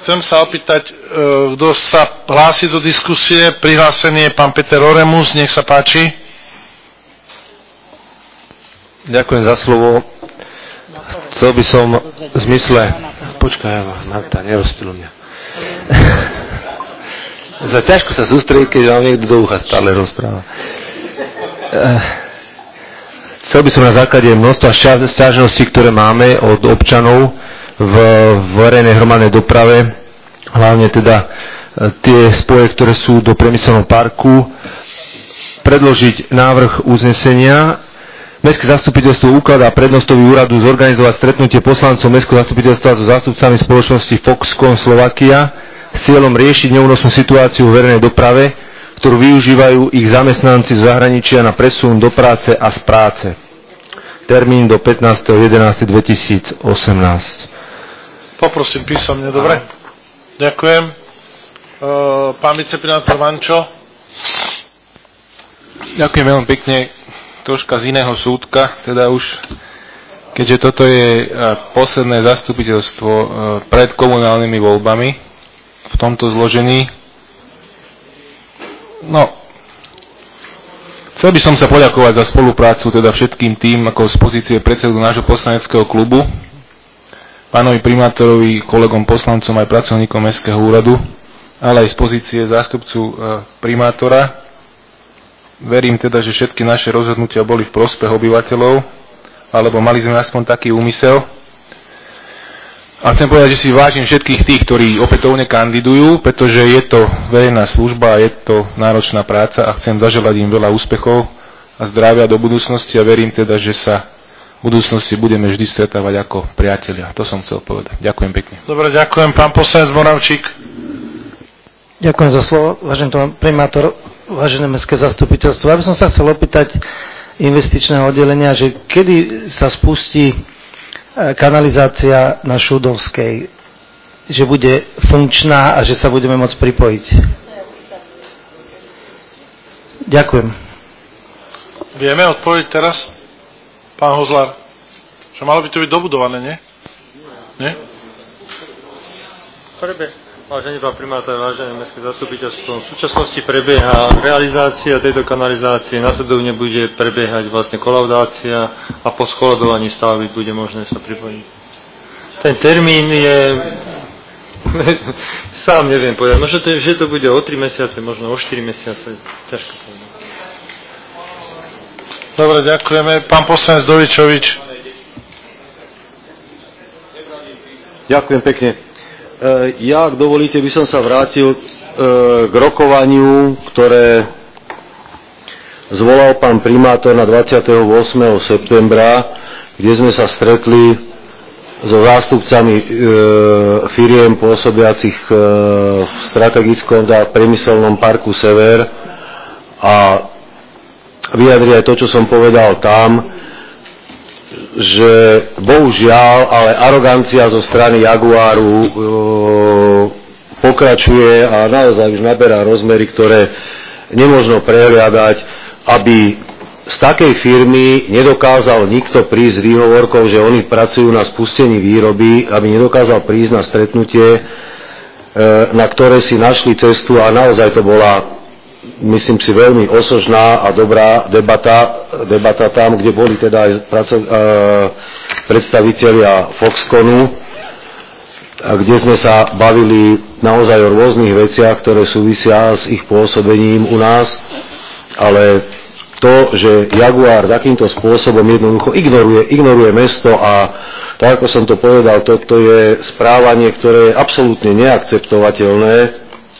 chcem sa opýtať, kto sa hlási do diskusie. Prihlásený je pán Peter Oremus, nech sa páči. Ďakujem za slovo. Chcel by som v zmysle... Počkaj, Marta, nerozptýluj mňa. Ťažko sa sústrediť, keď vám niekto do ucha stále rozpráva. Chcel by som na základe množstva sťažností, ktoré máme od občanov v verejnej hromadnej doprave, hlavne teda tie spoje, ktoré sú do priemyselného parku, predložiť návrh uznesenia. Mestské zastupiteľstvo ukladá prednostovi úradu zorganizovať stretnutie poslancov Mestského zastupiteľstva so zástupcami spoločnosti Foxconn Slovakia s cieľom riešiť neúnosnú situáciu v verejnej doprave, ktorú využívajú ich zamestnanci z zahraničia na presun do práce a z práce. Termín do 15.11.2018. Poprosím písomne, dobre? Ďakujem. Pán viceprimátor Vančo. Ďakujem veľmi pekne. Troška z iného súdka, teda už, keďže toto je posledné zastupiteľstvo pred komunálnymi voľbami v tomto zložení. No, chcel by som sa poďakovať za spoluprácu teda všetkým tým, ako z pozície predsedu nášho poslaneckého klubu, pánovi primátorovi, kolegom poslancom aj pracovníkom Mestského úradu, ale aj z pozície zástupcu primátora. Verím teda, že všetky naše rozhodnutia boli v prospech obyvateľov, alebo mali sme aspoň taký úmysel. A chcem povedať, že si vážim všetkých tých, ktorí opätovne kandidujú, pretože je to verejná služba, je to náročná práca a chcem zaželať im veľa úspechov a zdravia do budúcnosti a verím teda, že sa v budúcnosti budeme vždy stretávať ako priatelia. To som chcel povedať. Ďakujem pekne. Dobre, ďakujem. Pán poslanec Moravčík. Ďakujem za slovo, vážený pán primátor, vážené mestské zastupiteľstvo. Ja by som sa chcel opýtať investičného oddelenia, že kedy sa spustí kanalizácia na Šúdovskej, že bude funkčná a že sa budeme môcť pripojiť. Ďakujem. Vieme odpovedť teraz? Pán Hozlár, že malo by to byť dobudované, nie? Nie? Vážený pán primátor, vážené mestské zastupiteľstvo, v súčasnosti prebieha realizácia tejto kanalizácie, nasledovne bude prebiehať vlastne kolaudácia a po skoladovaní stavby bude možné sa pripojiť. Ten termín je, sám neviem povedať, možno že to bude o 3 mesiace, možno o 4 mesiace, ťažko povedať. Dobre, ďakujeme. Pán poslanec Dovičovič. Ďakujem pekne. Ja, ak dovolíte, by som sa vrátil k rokovaniu, ktoré zvolal pán primátor na 28. septembra, kde sme sa stretli so zástupcami firiem pôsobiacich v strategickom a priemyselnom parku Sever a vyjadri aj to, čo som povedal tam, že bohužiaľ, ale arogancia zo strany Jaguaru pokračuje a naozaj už naberá rozmery, ktoré nemožno prehliadať, aby z takej firmy nedokázal nikto prísť s výhovorkou, že oni pracujú na spustení výroby, aby nedokázal prísť na stretnutie, na ktoré si našli cestu a naozaj to bola, myslím si, veľmi osožná a dobrá debata tam, kde boli teda aj predstavitelia Foxconnu, kde sme sa bavili naozaj o rôznych veciach, ktoré súvisia s ich pôsobením u nás, ale to, že Jaguar takýmto spôsobom jednoducho ignoruje mesto a tak, ako som to povedal, toto je správanie, ktoré je absolútne neakceptovateľné.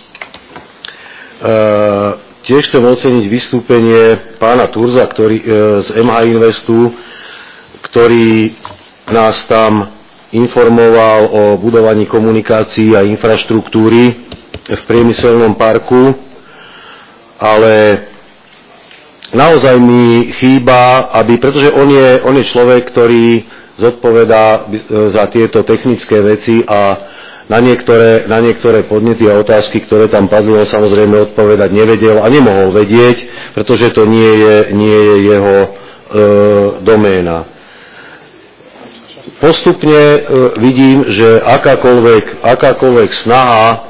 Tiež chcem oceniť vystúpenie pána Turza, z MH Investu, ktorý nás tam informoval o budovaní komunikácií a infraštruktúry v priemyselnom parku, ale naozaj mi chýba, pretože on je človek, ktorý zodpovedá za tieto technické veci a na niektoré podnety a otázky, ktoré tam padli, on samozrejme odpovedať nevedel a nemohol vedieť, pretože to nie je jeho doména. postupne vidím, že akákoľvek snaha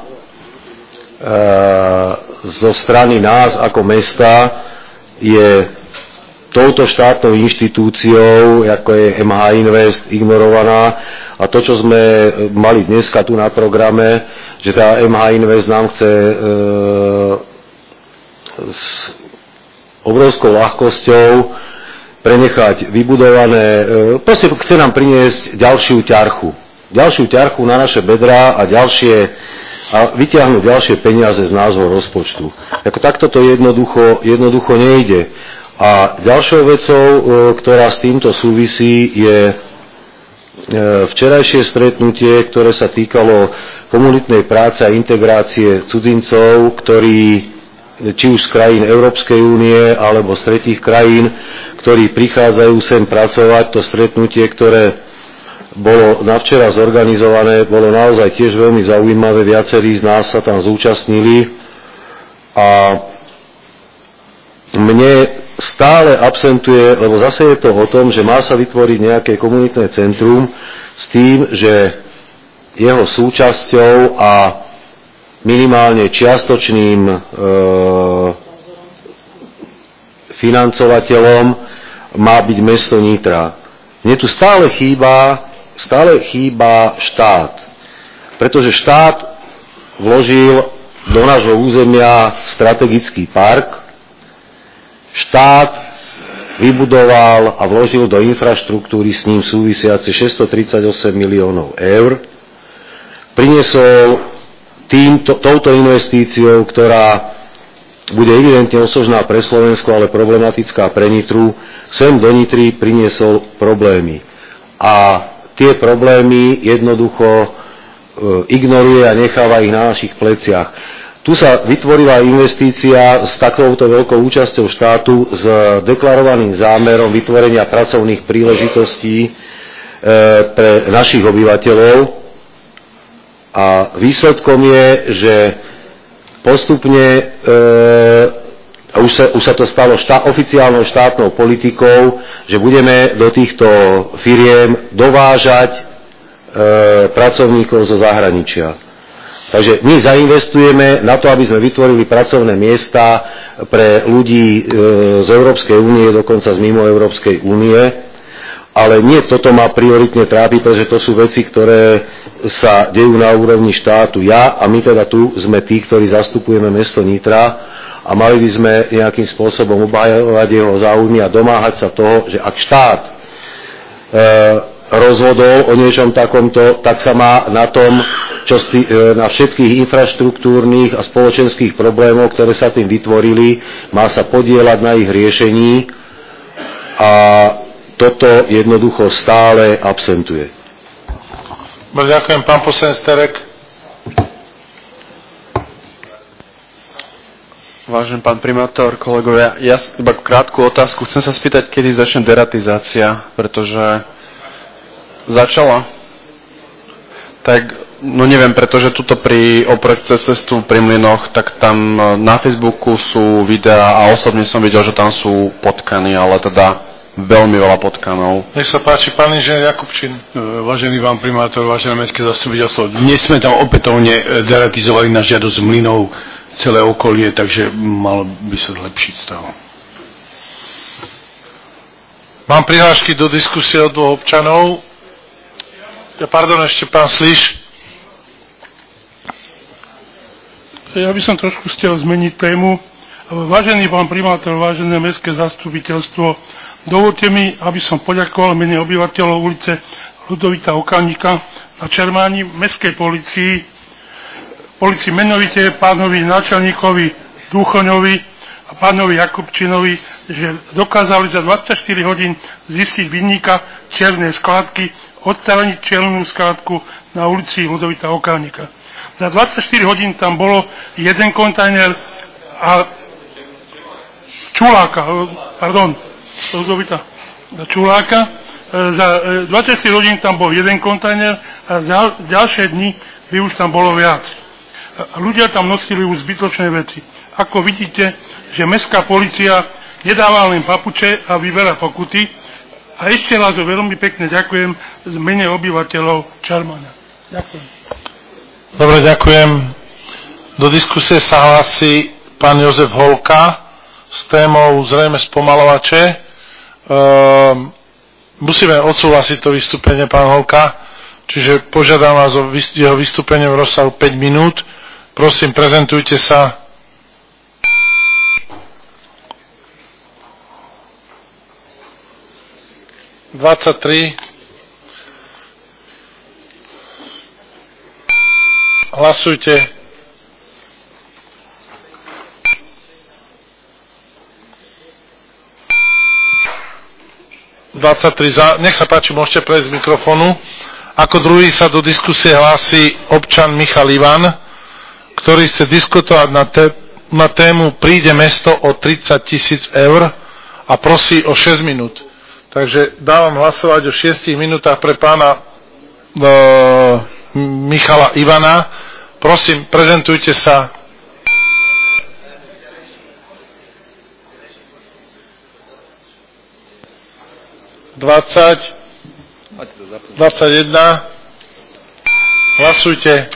zo strany nás ako mesta je touto štátnou inštitúciou, ako je MH Invest, ignorovaná. A to, čo sme mali dneska tu na programe, že tá MH Invest nám chce s obrovskou ľahkosťou prenechať vybudované, proste chce nám priniesť ďalšiu ťarchu na naše bedrá a vytiahnuť ďalšie peniaze z nášho rozpočtu. Ako takto to jednoducho nejde. A ďalšou vecou, ktorá s týmto súvisí, je včerajšie stretnutie, ktoré sa týkalo komunitnej práce a integrácie cudzincov, ktorí či už z krajín Európskej únie alebo z tretích krajín, ktorí prichádzajú sem pracovať. To stretnutie, ktoré bolo navčera zorganizované, bolo naozaj tiež veľmi zaujímavé. Viacerí z nás sa tam zúčastnili a mne stále absentuje, lebo zase je to o tom, že má sa vytvoriť nejaké komunitné centrum s tým, že jeho súčasťou a minimálne čiastočným financovateľom má byť mesto Nitra. Mne tu stále chýba štát, pretože štát vložil do nášho územia strategický park, štát vybudoval a vložil do infraštruktúry s ním súvisiace 638 miliónov eur, priniesol touto investíciou, ktorá bude evidentne osožná pre Slovensko, ale problematická pre Nitru, sem do Nitry priniesol problémy. A tie problémy jednoducho ignoruje a necháva ich na našich pleciach. Tu sa vytvorila investícia s takouto veľkou účasťou štátu s deklarovaným zámerom vytvorenia pracovných príležitostí pre našich obyvateľov. A výsledkom je, že postupne už sa to stalo oficiálnou štátnou politikou, že budeme do týchto firiem dovážať pracovníkov zo zahraničia. Takže my zainvestujeme na to, aby sme vytvorili pracovné miesta pre ľudí z Európskej únie, dokonca z mimo Európskej únie, ale nie toto ma prioritne trápi, pretože to sú veci, ktoré sa dejú na úrovni štátu. Ja a my teda tu sme tí, ktorí zastupujeme mesto Nitra a mali by sme nejakým spôsobom obhajovať jeho záujmy a domáhať sa toho, že ak štát rozhodol o niečom takomto, tak sa má na tom, na všetkých infraštruktúrnych a spoločenských problémov, ktoré sa tým vytvorili, má sa podieľať na ich riešení a toto jednoducho stále absentuje. Ďakujem, pán poslanec Terek. Vážený pán primátor, kolegovia, ja iba krátku otázku. Chcem sa spýtať, kedy začne deratizácia, pretože začala. Tak, no neviem, pretože tuto pri oproti cez cestu pri Mlynoch, tak tam na Facebooku sú videá a osobne som videl, že tam sú potkany, ale teda veľmi veľa potkanov. Nech sa páči, pán inžinier Jakubčín. Vážený pán primátor, vážené mestské zastupiteľstvo, dnes sme tam opätovne deratizovali na žiadosť Mlynov celé okolie, takže malo by sa zlepšiť stav. Mám prihlášky do diskusie od dvoch občanov. Pardon, ešte pán Slíš. Ja by som trošku chcel zmeniť tému. Vážený pán primátor, vážené mestské zastupiteľstvo, dovolte mi, aby som poďakoval mene obyvateľov ulice Ľudovita Okalníka na Čermáni mestskej policii menovite pánovi náčelníkovi Dúchoňovi a pánovi Jakubčinovi, že dokázali za 24 hodín zistiť vinníka čiernej skladky, odstrániť čiernu skladku na ulici Ľudovita Okalníka. Za 24 hodín tam bolo jeden kontajner a Čuláka. Za 24 hodín tam bol jeden kontajner a za ďalšie dni by už tam bolo viac. A ľudia tam nosili už zbytočné veci. Ako vidíte, že mestská polícia nedáva len papuče a vyberá pokuty, A ešte raz veľmi pekne ďakujem z mene obyvateľov Čarmana. Ďakujem. Dobre, ďakujem. Do diskusie sa hlási pán Jozef Holka s témou zrejme spomalovače. Musíme odsúhlasiť to vystúpenie, pán Holka, čiže požiadam vás o jeho vystúpenie v rozsahu 5 minút. Prosím, prezentujte sa. Hlasujte. Za. Nech sa páči, môžete prejsť z mikrofónu. Ako druhý sa do diskusie hlási občan Michal Ivan, ktorý chce diskutovať na tému Príde mesto o 30 000 eur a prosí o 6 minút. Takže dávam hlasovať o 6 minútach pre pána Michala Ivana. Prosím, prezentujte sa. Dvadsať 21. Hlasujte.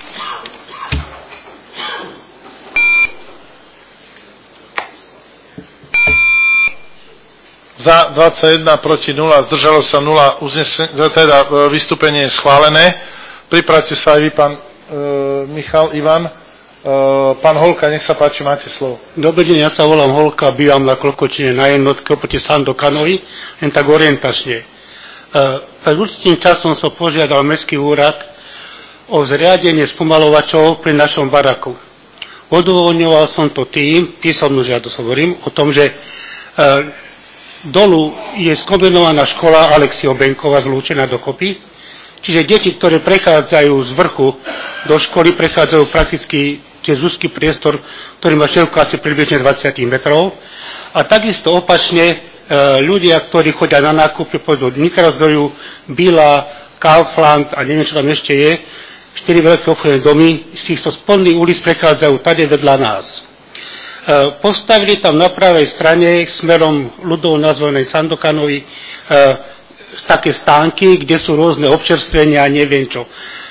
Za 21, proti 0, zdržalo sa 0, teda vystúpenie je schválené. Pripravte sa aj vy, pán Michal Ivan. Pán Holka, nech sa páči, máte slovo. Dobrý deň, ja sa volám Holka, bývam na Klokočine na jednotke oproti Sandokanovi, len tak orientačne. Pred určitým časom som požiadal Mestský úrad o zriadenie spomalovačov pri našom baraku. Odôvodňoval som to písomnú žiadosť hovorím, o tom, že dolu je skombinovaná škola Alexio Benkova zlúčená dokopy, čiže deti, ktoré prechádzajú z vrchu do školy, prechádzajú prakticky cez úzky priestor, ktorý má šírku asi približne 20 metrov. A takisto opačne ľudia, ktorí chodia na nákupy, pôjdu do Nikrozdoju, Bila, Kaufland a neviem, čo tam ešte je, 4 veľké obchodné domy, z týchto spodných ulic prechádzajú tady vedľa nás. Postavili tam na pravej strane smerom ľudovo nazvanej Sandokanovi také stánky, kde sú rôzne občerstvenia a neviem čo.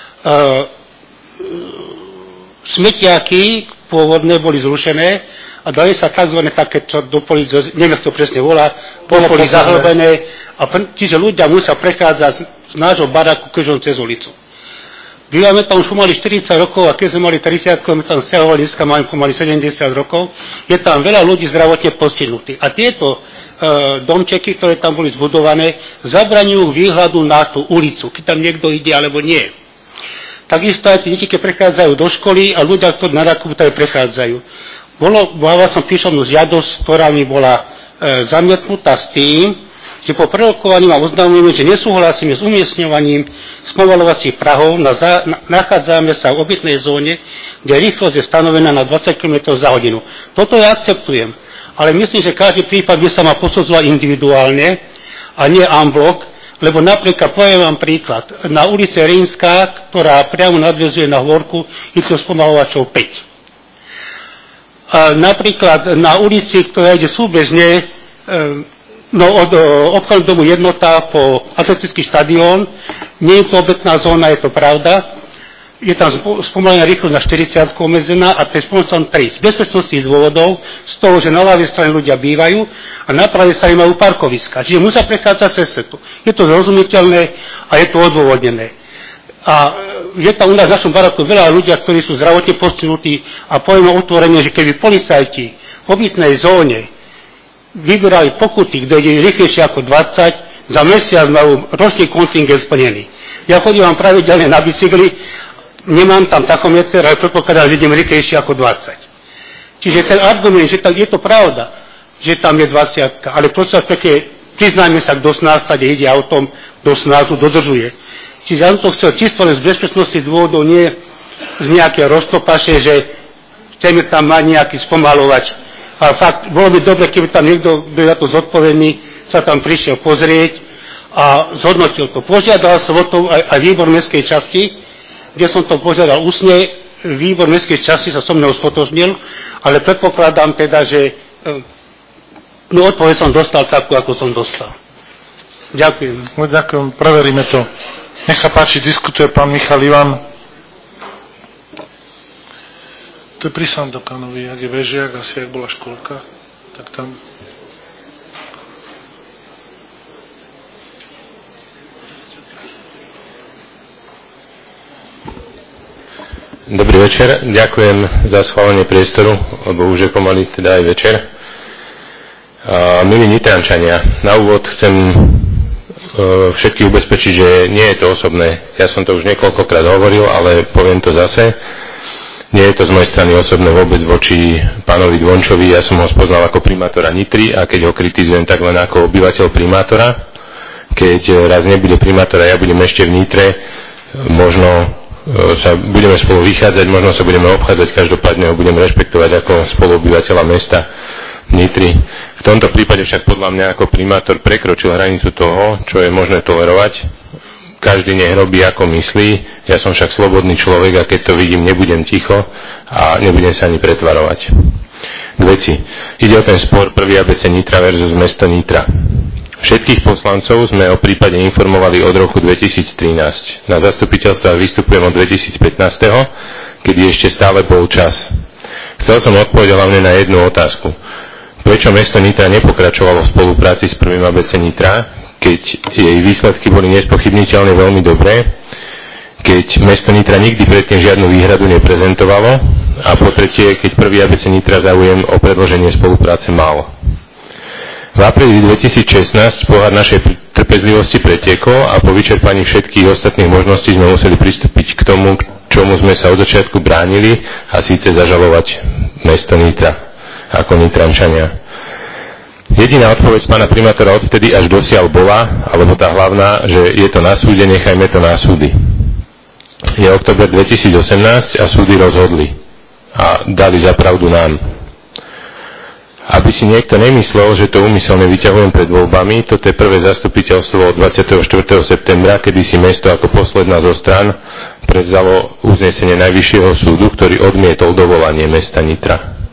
Smetiaky pôvodné boli zrušené a dali sa tzv. Také, čo do poli, neviem, to presne volá, poli zahlbené, a čiže ľudia musia prechádzať z nášho baraku križom cez ulicu. Bývame tam už pomaly 40 rokov a keď sme mali 30, my tam stiahovali, dneska máme pomaly 70 rokov, je tam veľa ľudí zdravotne postihnutých. A tieto domčeky, ktoré tam boli zbudované, zabraňujú výhľadu na tú ulicu, keď tam niekto ide alebo nie. Takisto aj tí deti, keď prechádzajú do školy a ľudia, ktorí na nákup tady prechádzajú. Bola som písomnú žiadosť, ktorá mi bola zamietnutá s tým, že po prerokovaní vám oznamujeme, že nesúhlasíme s umiestňovaním spomaľovacích prahov, nachádzame sa v obytnej zóne, kde rýchlosť je stanovená na 20 km za hodinu. Toto ja akceptujem, ale myslím, že každý prípad by sa má posudzovať individuálne a nie en bloc, lebo napríklad, poviem vám príklad, na ulici Rímska, ktorá priamo nadväzuje na Hvorku, je to spomalovačov 5. A napríklad na ulici, ktorá ide súbežne, od obchodného domu Jednota po atletický štadión, nie je to obetná zóna, je to pravda, je tam spomalená rýchlosť na 40 obmedzená a to je spomalená 3. Z bezpečnostných dôvodov, z toho, že na ľavej strane ľudia bývajú a na pravej strane majú parkoviska. Čiže musia prechádzať cez cestu. Je to zrozumiteľné a je to odôvodnené. A je tam u nás v našom baraku veľa ľudia, ktorí sú zdravotne postihnutí a poviem otvorene, že keby policajti v obytnej zóne vyberali pokuty, kde je rýchlejšie ako 20, za mesiac majú ročný kontingent splnený. Ja chodím vám pravidelne na bicykli, nemám tam tachometer, ale predpokladám, že idem rýchlejšie ako 20. Čiže ten argument, že tam je to pravda, že tam je 20, ale prosím pekne, priznajme sa, kto z nás tady ide autom, kto z nás dodržuje. Čiže ja som to chcel čisto len z bezpečnostných dôvodov, nie z nejaké roztopaše, že chceme tam mať nejaký spomalovač. A fakt, bolo by dobre, keby tam niekto byl na to zodpovedný, sa tam prišiel pozrieť a zhodnotil to. Požiadal som o to aj výbor mestskej časti, kde som to požiadal ústne, výbor mestskej časti sa so mnou stotožnil, ale predpokladám teda, že odpoveď som dostal takú, ako som dostal. Ďakujem. Ďakujem, preveríme to. Nech sa páči, diskutuje pán Michal Ivan. To je pri Sandokanovi, ak je vežiak, asi ak bola školka, tak tam... Dobrý večer, ďakujem za schválenie priestoru, lebo už je pomaly teda aj večer. Milí Nitrančania, na úvod chcem všetkých ubezpečiť, že nie je to osobné. Ja som to už niekoľkokrát hovoril, ale poviem to zase. Nie je to z mojej strany osobné vôbec voči pánovi Dvončovi. Ja som ho spoznal ako primátora Nitry a keď ho kritizujem, tak len ako obyvateľ primátora. Keď raz nebude primátora, ja budem ešte v Nitre, možno sa budeme spolu vychádzať, možno sa budeme obchádzať, každopádne ho budem rešpektovať ako spoluobyvateľa mesta Nitry. V tomto prípade však podľa mňa ako primátor prekročil hranicu toho, čo je možné tolerovať. Každý nech robí ako myslí, ja som však slobodný človek a keď to vidím, nebudem ticho a nebudem sa ani pretvarovať. K veci. Ide o ten spor 1. ABC Nitra versus mesto Nitra. Všetkých poslancov sme o prípade informovali od roku 2013. Na zastupiteľstvách vystupujem od 2015, kedy ešte stále bol čas. Chcel som odpovedať hlavne na jednu otázku. Prečo mesto Nitra nepokračovalo v spolupráci s 1. ABC Nitra, keď jej výsledky boli nespochybniteľne veľmi dobré, keď mesto Nitra nikdy predtým žiadnu výhradu neprezentovalo a po tretie, keď 1. ABC Nitra záujem o predĺženie spolupráce malo. V apríli 2016 pohár našej trpezlivosti pretiekol a po vyčerpaní všetkých ostatných možností sme museli pristúpiť k tomu, čomu sme sa od začiatku bránili a síce zažalovať mesto Nitra ako Nitrančania. Jediná odpoveď pána primátora odvtedy až dosiaľ bola, alebo tá hlavná, že je to na súde, nechajme to na súdy. Je október 2018 a súdy rozhodli a dali za pravdu nám. Aby si niekto nemyslel, že to úmyselne vyťahujem pred voľbami, toto je prvé zastupiteľstvo od 24. septembra, kedy si mesto ako posledná zo strán prevzalo uznesenie Najvyššieho súdu, ktorý odmietol dovolanie mesta Nitra.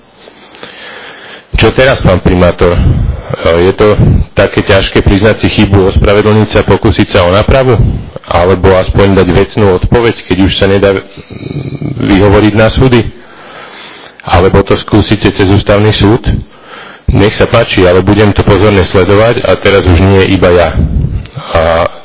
Čo teraz, pán primátor? Je to také ťažké priznať si chybu, ospravedlniť sa, pokúsiť sa o nápravu? Alebo aspoň dať vecnú odpoveď, keď už sa nedá vyhovoriť na súdy? Alebo to skúsite cez ústavný súd? Nech sa páči, ale budem to pozorne sledovať a teraz už nie iba ja. A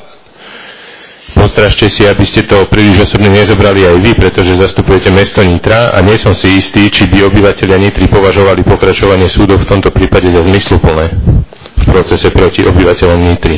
postražte si, aby ste to príliš osobne nezobrali aj vy, pretože zastupujete mesto Nitra a nie som si istý, či by obyvateľia Nitry považovali pokračovanie súdov v tomto prípade za zmysluplné v procese proti obyvateľom Nitry.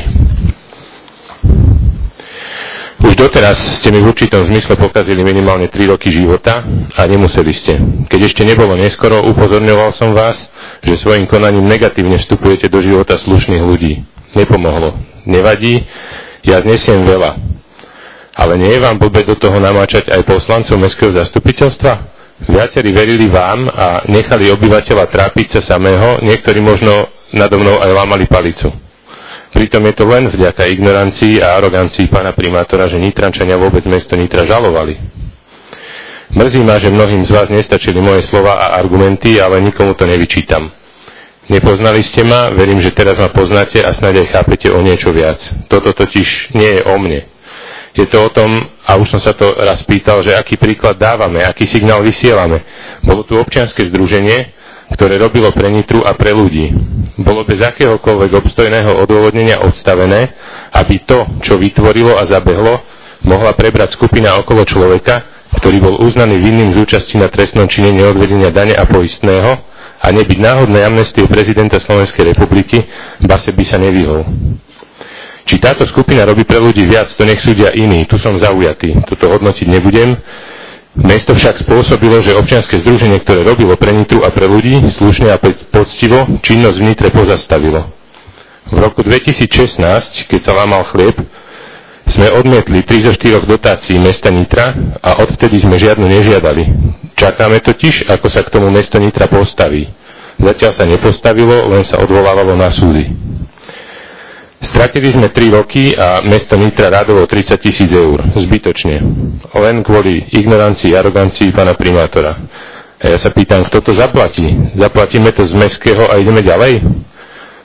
Už doteraz ste mi v určitom zmysle pokazili minimálne 3 roky života a nemuseli ste. Keď ešte nebolo neskoro, upozorňoval som vás, že svojim konaním negatívne vstupujete do života slušných ľudí. Nepomohlo. Nevadí, ja znesiem veľa. Ale nie je vám blbé do toho namáčať aj poslancov mestského zastupiteľstva? Viacerí verili vám a nechali obyvateľa trápiť sa samého, niektorí možno nado mnou aj lámali palicu. Pritom je to len vďaka ignorancii a arogancii pána primátora, že Nitrančania vôbec mesto Nitra žalovali. Mrzí ma, že mnohým z vás nestačili moje slova a argumenty, ale nikomu to nevyčítam. Nepoznali ste ma, verím, že teraz ma poznáte a snáď aj chápete o niečo viac. Toto totiž nie je o mne. Je to o tom, a už som sa to raz pýtal, že aký príklad dávame, aký signál vysielame. Bolo tu občianske združenie, ktoré robilo pre Nitru a pre ľudí. Bolo bez akéhokoľvek obstojného odôvodnenia odstavené, aby to, čo vytvorilo a zabehlo, mohla prebrať skupina okolo človeka, ktorý bol uznaný vinným z účasti na trestnom čine neodvedenia dane a poistného a nebyť náhodnej amnestie prezidenta Slovenskej republiky, base by sa nevyhol. Či táto skupina robí pre ľudí viac, to nech súdia iní, tu som zaujatý, toto hodnotiť nebudem. Mesto však spôsobilo, že občianske združenie, ktoré robilo pre Nitru a pre ľudí, slušne a poctivo, činnosť v Nitre pozastavilo. V roku 2016, keď sa lámal chlieb, sme odmietli 3 zo 4 dotácií mesta Nitra a odvtedy sme žiadnu nežiadali. Čakáme totiž, ako sa k tomu mesto Nitra postaví. Zatiaľ sa nepostavilo, len sa odvolávalo na súdy. Stratili sme 3 roky a mesto Nitra rádovo 30 000 eur. Zbytočne. Len kvôli ignorancii a arogancii pána primátora. A ja sa pýtam, kto to zaplatí? Zaplatíme to z mestského a ideme ďalej?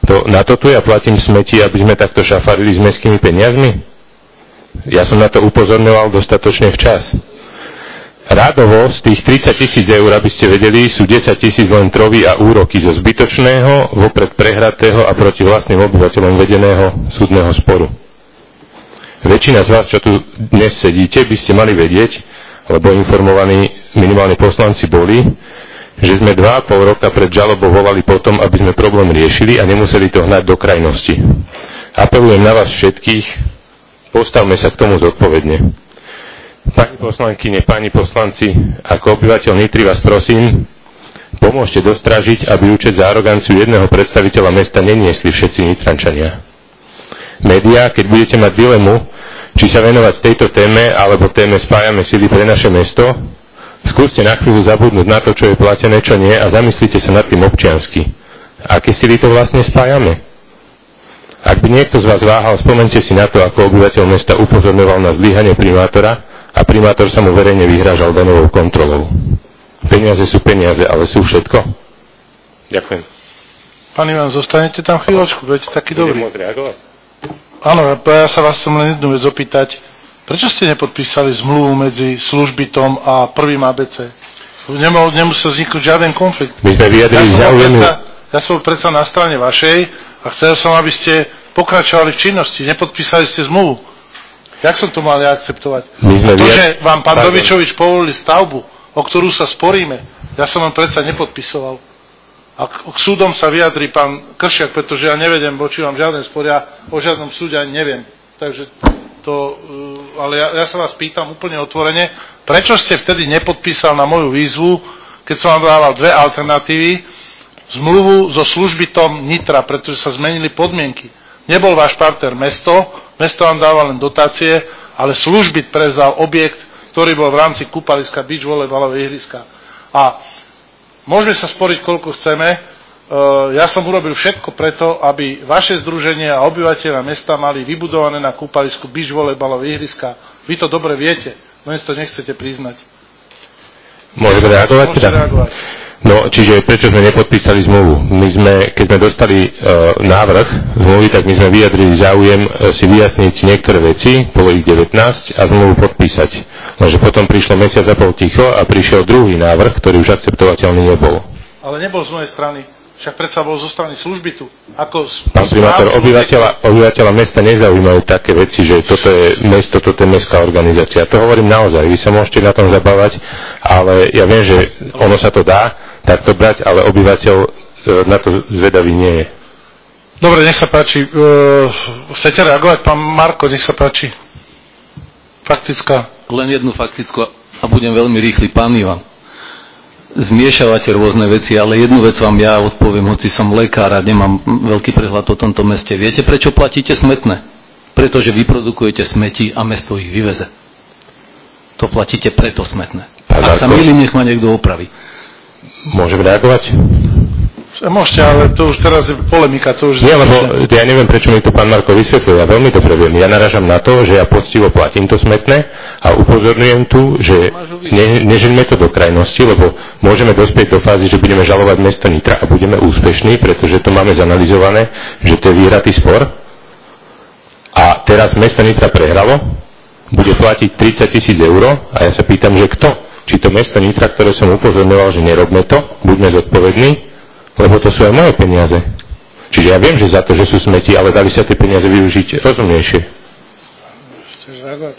Na to tu ja platím smeti, aby sme takto šafarili s mestskými peniazmi? Ja som na to upozorňoval dostatočne včas. Rádovo z tých 30 000 eur, aby ste vedeli, sú 10 000 len trovy a úroky zo zbytočného, vopred prehratého a proti vlastným obyvateľom vedeného súdneho sporu. Väčšina z vás, čo tu dnes sedíte, by ste mali vedieť, lebo informovaní minimálne poslanci boli, že sme 2,5 roka pred žalobou volali potom, aby sme problém riešili a nemuseli to hnať do krajnosti. Apelujem na vás všetkých, postavme sa k tomu zodpovedne. Pani poslankyne, páni poslanci, ako obyvateľ Nitry vás prosím, pomôžte dostražiť, aby účet za aroganciu jedného predstaviteľa mesta neniesli všetci Nitrančania. Médiá, keď budete mať dilemu, či sa venovať tejto téme, alebo téme Spájame sily pre naše mesto, skúste na chvíľu zabudnúť na to, čo je platené, čo nie, a zamyslite sa nad tým občiansky. Aké sily to vlastne spájame? Ak by niekto z vás váhal, spomente si na to, ako obyvateľ mesta upozorňoval na zlyhanie primátora a primátor sa mu verejne vyhrážal daňovou kontrolou. Peniaze sú peniaze, ale sú všetko? Ďakujem. Pán Ivan, zostanete tam chvíľočku, budete taký dobrý. Môžem reagovať? Áno, ja sa vás chcem len jednu vec opýtať. Prečo ste nepodpísali zmluvu medzi Službitom a prvým ABC? Nemusel vzniknúť žiaden konflikt. My sme vyjadrili záujem. Ja som predsa na strane vašej a chcel som, aby ste pokračovali v činnosti. Nepodpísali ste zmluvu. Jak som to mal ja akceptovať? To, že vám pán Dobičovič povolili stavbu, o ktorú sa sporíme, ja som vám predsa nepodpisoval. A k súdom sa vyjadrí pán Kršiak, pretože ja nevedem voči vám žiaden spor, ja o žiadnom súde ani neviem. Takže to, ale ja sa vás pýtam úplne otvorene, prečo ste vtedy nepodpísal na moju výzvu, keď som vám dával dve alternatívy, zmluvu so Službitom Nitra, pretože sa zmenili podmienky. Nebol váš partner mesto vám dával len dotácie, ale Službit prevzal objekt, ktorý bol v rámci kúpaliska beach volejbalového ihriska. A môžeme sa sporiť, koľko chceme. Ja som urobil všetko preto, aby vaše združenie a obyvateľia mesta mali vybudované na kúpalisku beach volejbalové ihriska. Vy to dobre viete, len si to nechcete priznať. Môžeme reagovať? No, čiže prečo sme nepodpísali zmluvu? My sme, keď sme dostali návrh zmluvy, tak my sme vyjadrili záujem si vyjasniť niektoré veci, bolo ich 19, a zmluvu podpísať. Lenže potom prišlo mesiac a pol ticho a prišiel druhý návrh, ktorý už akceptovateľný nebol. Ale nebol z mojej strany. Však predsa bol zo strany Službitu. Pán primátor, obyvateľa mesta nezaujímajú také veci, že toto je mesto, toto je mestská organizácia. To hovorím naozaj, vy sa môžete na tom zabávať, ale ja viem, že ono sa to dá takto brať, ale obyvateľ na to zvedavý nie je. Dobre, nech sa páči. Chcete reagovať, pán Marko, nech sa páči. Faktická. Len jednu faktickú a budem veľmi rýchly. Pán Ivan, zmiešavate rôzne veci, ale jednu vec vám ja odpoviem, hoci som lekár a nemám veľký prehľad o tomto meste. Viete, prečo platíte smetné? Pretože vyprodukujete smeti a mesto ich vyveze. To platíte preto smetné. Ak sa mýlim, nech ma niekto opraví. Môžem reagovať? Môžete, ale to už teraz je polemika. To už nie, lebo ja neviem, prečo mi to pán Marko vysvetlil. Ja veľmi dobre viem. Ja narážam na to, že ja poctivo platím to smetné a upozorňujem tu, že nežeňme to do krajnosti, lebo môžeme dospieť do fázy, že budeme žalovať mesto Nitra a budeme úspešní, pretože to máme zanalizované, že to je vyhratý spor. A teraz mesto Nitra prehralo, bude platiť 30 000 eur a ja sa pýtam, že kto? Či to mesto Nitra, ktoré som upozorňoval, že nerobme to, buďme zodpovední, lebo to sú aj moje peniaze. Čiže ja viem, že za to, že sú smeti, ale dali sa tie peniaze využiť rozumnejšie. Chceš reagovať?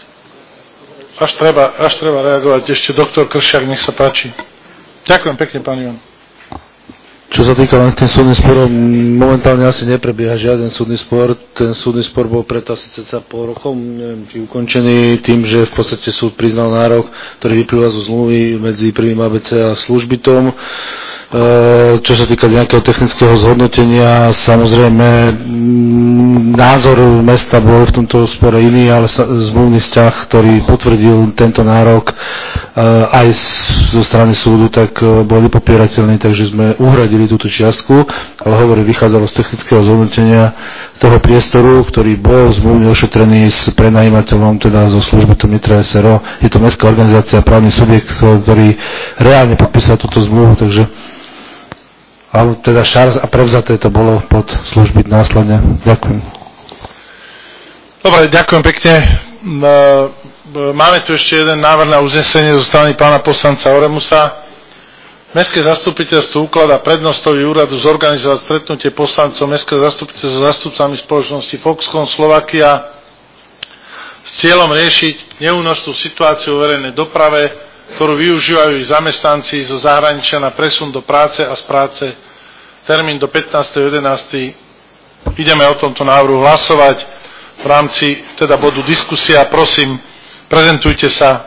Až treba reagovať. Ešte doktor Kršiak, nech sa páči. Ďakujem pekne, pán Ivan. Čo sa týka len tým súdnym sporom, momentálne asi neprebieha žiaden súdny spor. Ten súdny spor bol preto asi cca pol rokom, neviem, či ukončený tým, že v podstate súd priznal nárok, ktorý vyplýva zo zmluvy medzi prvým ABC a Službitom. Čo sa týka nejakého technického zhodnotenia, samozrejme názor mesta bol v tomto spore iný, ale zmluvný vzťah, ktorý potvrdil tento nárok aj zo strany súdu, tak bol nepopierateľný, takže sme uhradili túto čiastku, ale hovorím, vychádzalo z technického zhodnotenia toho priestoru, ktorý bol zmluvne ošetrený s prenajímateľom, teda zo Službitom Nitra SRO. Je to mestská organizácia, právny subjekt, ktorý reálne podpísal túto zmluvu, takže alebo teda šarž a prevzaté to bolo pod služby následne. Ďakujem. Dobre, ďakujem pekne. Máme tu ešte jeden návrh na uznesenie zo strany pána poslanca Oremusa. Mestské zastupiteľstvo ukladá prednostovi úradu zorganizovať stretnutie poslancov Mestského zastupiteľstva so zástupcami spoločnosti Foxconn Slovakia s cieľom riešiť neúnosnú situáciu v verejnej doprave, ktorú využívajú ich zamestnanci zo zahraničia na presun do práce a z práce. Termín do 15.11. Ideme o tomto návrhu hlasovať v rámci teda bodu diskusia. Prosím, prezentujte sa.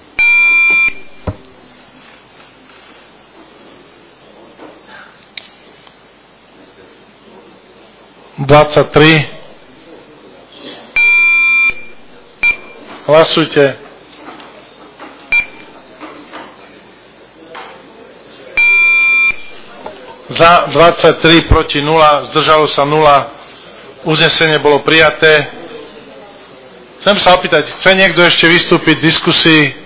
Hlasujte. Za 23, proti 0, zdržalo sa 0. Uznesenie bolo prijaté. Chcem sa opýtať, chce niekto ešte vystúpiť v diskusii?